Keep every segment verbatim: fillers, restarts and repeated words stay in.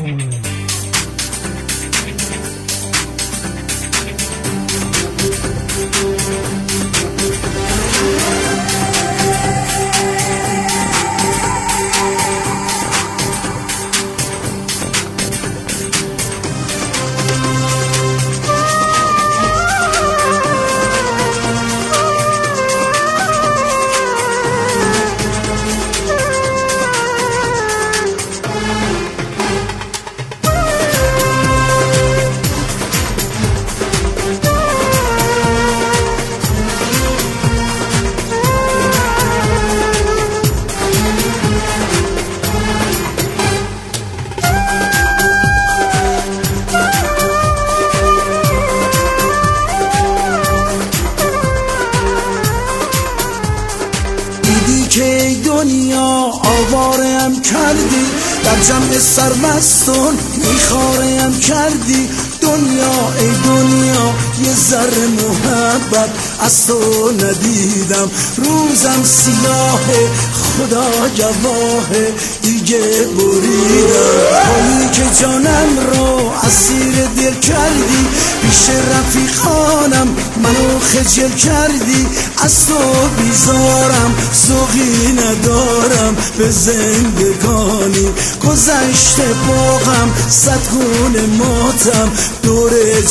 که دنیا آوارم کردی، در جمع سرمستون میخوارم کردی. دنیا ای دنیا یه ذره محبت از تو ندیدم. روزم سیاه خدا گواهه دیگه بریدم. حالی که جانم رو اسیر دل کردی، پیش رفیقانم منو خجل کردی. از تو بیزارم ذوقی ندارم به زندگانی. گذشته باغم صد گونه ماتم دور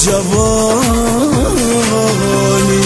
جوانی.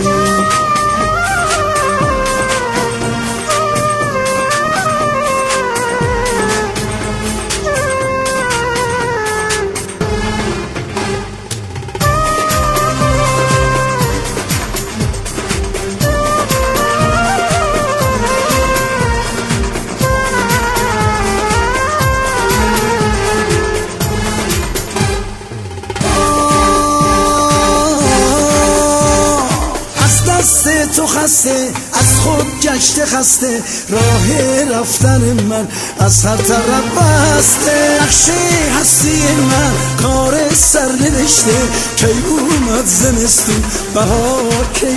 تو خسته از خود گشته خسته، راه رفتن من از هر طرف بسته. نقشه هستی من کار سر نوشته، کی اومد زمستون بهار کی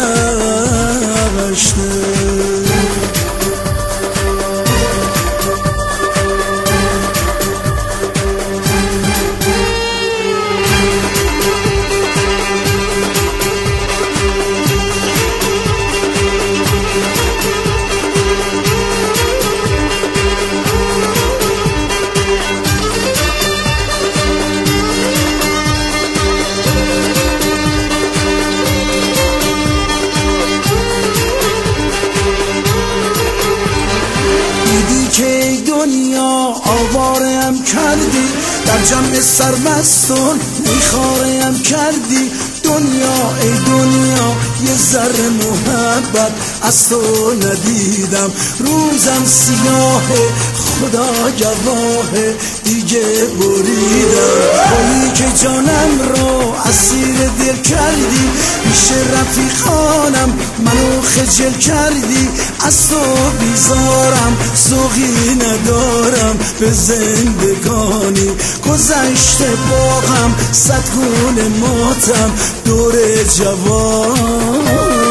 گذشته. که دنیا آوارم کردی، در جمع سرمستون میخوارم کردی. دنیا ای دنیا یه ذره محبت از تو ندیدم. روزم سیاه خدا گواهه دیگه بریدم. حالی که جانم رو اسیر دل کردی، پیش رفیقانم منو خجل کردی. از تو بیزارم ذوقی ندارم به زندگانی. گذشته باغم صد گونه ماتم دور جوانی.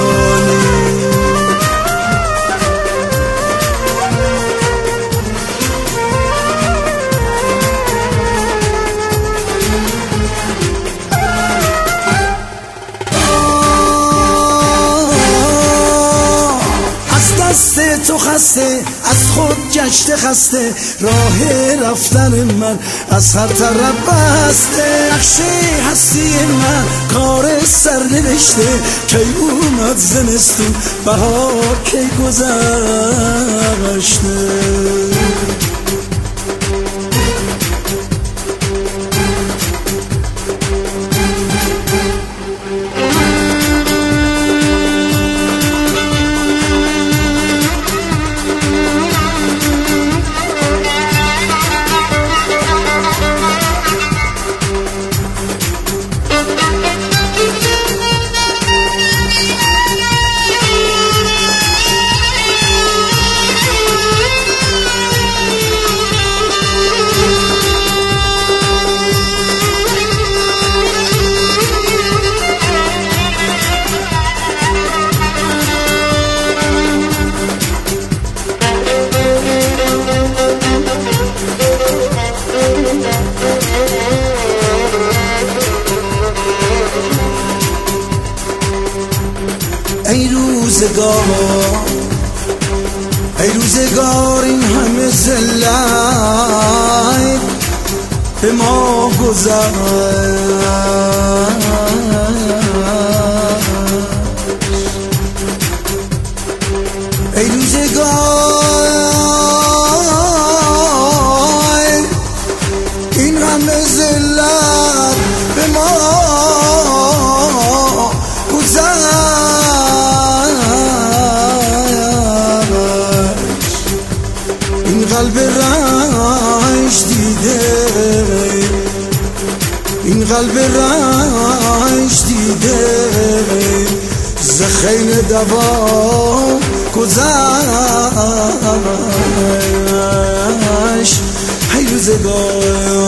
تو خسته از خود گشته خسته، راه رفتن من از هر طرف بسته. نقشه هستی من کار سر نوشته، کی اومد زمستون بهار کی گذشته. روزگار ای روزگار این همه ذلت به ما گذشت ای روزگار این همه ذلت به ما این قلب رنج دیده این قلب رنج دیده ز خیل دوا گذشت ای روزگار